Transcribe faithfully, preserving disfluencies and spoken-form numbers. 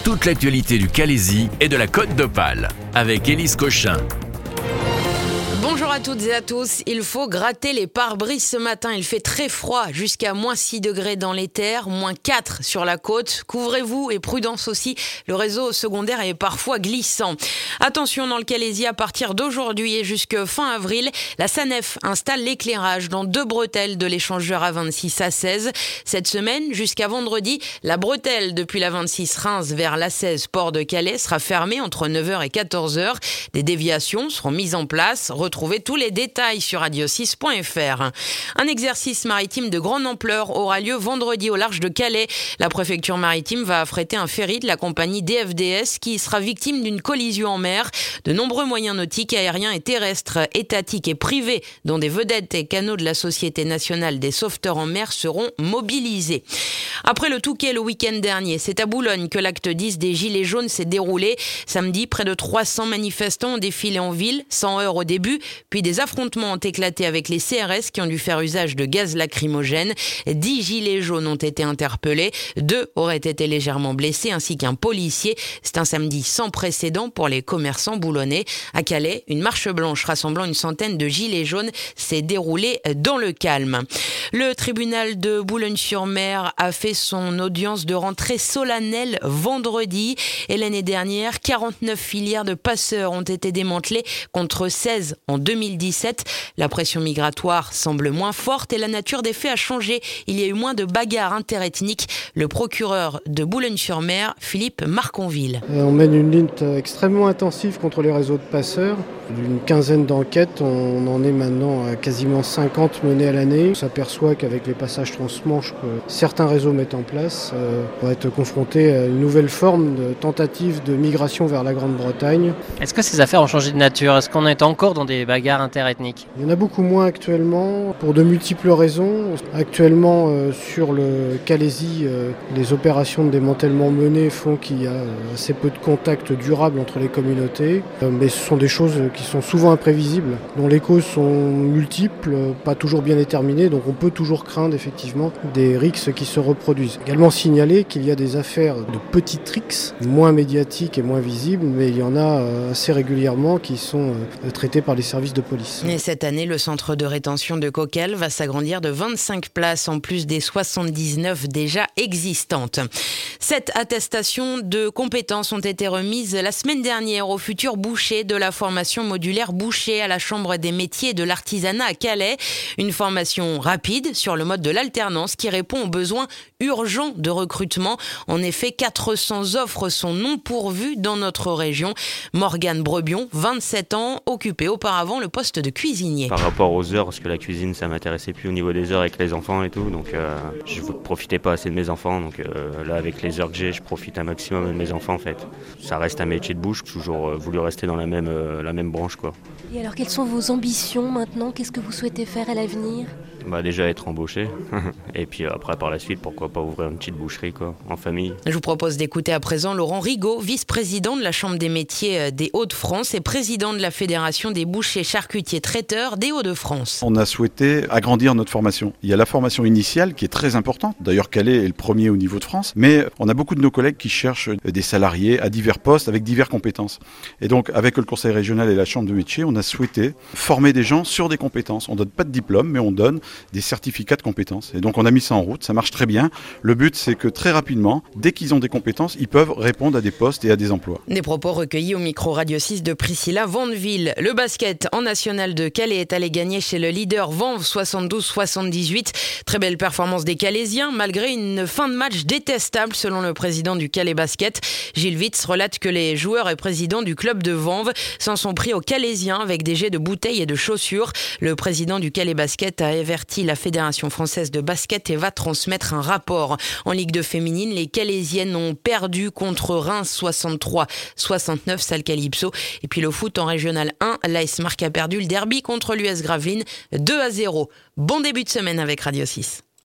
toute l'actualité du Calaisis et de la Côte d'Opale avec Élise Cochin. Bonjour à toutes et à tous. Il faut gratter les pare-brises ce matin. Il fait très froid, jusqu'à moins six degrés dans les terres, moins quatre sur la côte. Couvrez-vous et prudence aussi. Le réseau secondaire est parfois glissant. Attention dans le Calaisis, à partir d'aujourd'hui et jusque fin avril, la SANEF installe l'éclairage dans deux bretelles de l'échangeur A vingt-six A seize. Cette semaine, jusqu'à vendredi, la bretelle depuis la vingt-six Reims vers l'A seize Port de Calais sera fermée entre neuf heures et quatorze heures. Des déviations seront mises en place. Retrouvez tous les détails sur radio six point f r. Un exercice maritime de grande ampleur aura lieu vendredi au large de Calais. La préfecture maritime va affréter un ferry de la compagnie D F D S qui sera victime d'une collision en mer. De nombreux moyens nautiques, aériens et terrestres, étatiques et privés, dont des vedettes et canaux de la Société nationale des sauveteurs en mer, seront mobilisés. Après le Touquet le week-end dernier, c'est à Boulogne que l'acte dix des Gilets jaunes s'est déroulé. Samedi, près de trois cents manifestants ont défilé en ville, sans heurts au début, puis des affrontements ont éclaté avec les C R S qui ont dû faire usage de gaz lacrymogène. Dix gilets jaunes ont été interpellés, deux auraient été légèrement blessés ainsi qu'un policier. C'est un samedi sans précédent pour les commerçants boulonnais. À Calais, une marche blanche rassemblant une centaine de gilets jaunes s'est déroulée dans le calme. Le tribunal de Boulogne-sur-Mer a fait son audience de rentrée solennelle vendredi. Et l'année dernière, quarante-neuf filières de passeurs ont été démantelées contre seize en deux mille dix-sept. La pression migratoire semble moins forte et la nature des faits a changé. Il y a eu moins de bagarres interethniques. Le procureur de Boulogne-sur-Mer, Philippe Marconville. On mène une lutte extrêmement intensive contre les réseaux de passeurs. D'une quinzaine d'enquêtes, on en est maintenant à quasiment cinquante menées à l'année. On s'aperçoit qu'avec les passages transmanche que certains réseaux mettent en place, euh, on va être confronté à une nouvelle forme de tentative de migration vers la Grande-Bretagne. Est-ce que ces affaires ont changé de nature ? Est-ce qu'on est encore dans des bagarres interethniques ? Il y en a beaucoup moins actuellement, pour de multiples raisons. Actuellement, euh, sur le Calaisis, euh, les opérations de démantèlement menées font qu'il y a assez peu de contacts durables entre les communautés. Euh, mais ce sont des choses qui sont souvent imprévisibles, dont les causes sont multiples, pas toujours bien déterminées, donc on peut toujours craindre effectivement des rixes qui se reproduisent. Également signaler qu'il y a des affaires de petits tricks, moins médiatiques et moins visibles, mais il y en a assez régulièrement qui sont traités par les services de police. Et cette année, le centre de rétention de Coquelles va s'agrandir de vingt-cinq places en plus des soixante-dix-neuf déjà existantes. Sept attestations de compétences ont été remises la semaine dernière aux futurs bouchers de la formation modulaire boucher à la Chambre des métiers et de l'artisanat à Calais. Une formation rapide sur le mode de l'alternance qui répond aux besoins urgents de recrutement. En effet, quatre cents offres sont non pourvues dans notre région. Morgane Brebion, vingt-sept ans, occupait auparavant le poste de cuisinier. Par rapport aux heures, parce que la cuisine, ça m'intéressait plus au niveau des heures avec les enfants et tout, donc euh, je ne profitais pas assez de mes enfants. Donc euh, là, avec les heures que j'ai, je profite un maximum de mes enfants en fait. Ça reste un métier de bouche, j'ai toujours euh, voulu rester dans la même, euh, la même branche quoi. Et alors, quelles sont vos ambitions maintenant ? Qu'est-ce que vous souhaitez faire à l'avenir ? Bah déjà être embauché et puis après par la suite pourquoi pas ouvrir une petite boucherie quoi, en famille. Je vous propose d'écouter à présent Laurent Rigaud, vice-président de la Chambre des métiers des Hauts-de-France et président de la Fédération des bouchers charcutiers traiteurs des Hauts-de-France. On a souhaité agrandir notre formation. Il y a la formation initiale qui est très importante, d'ailleurs Calais est le premier au niveau de France, mais on a beaucoup de nos collègues qui cherchent des salariés à divers postes avec diverses compétences. Et donc avec le Conseil régional et la Chambre de métiers, on a souhaité former des gens sur des compétences. On ne donne pas de diplôme, mais on donne des certificats de compétences. Et donc on a mis ça en route, ça marche très bien. Le but c'est que très rapidement, dès qu'ils ont des compétences, ils peuvent répondre à des postes et à des emplois. Des propos recueillis au micro Radio six de Priscilla Vandeville. Le basket en national de Calais est allé gagner chez le leader Vanves soixante-douze soixante-dix-huit. Très belle performance des Calaisiens malgré une fin de match détestable selon le président du Calais Basket. Gilles Witz relate que les joueurs et présidents du club de Vanves s'en sont pris aux Calaisiens avec des jets de bouteilles et de chaussures. Le président du Calais Basket a averti la Fédération française de basket et va transmettre un rapport. En Ligue deux féminine, les Calaisiennes ont perdu contre Reims soixante-trois soixante-neuf, salle Calypso. Et puis le foot en Régional un, l'A S Marc a perdu le derby contre l'U S Gravelines deux à zéro. Bon début de semaine avec Radio six.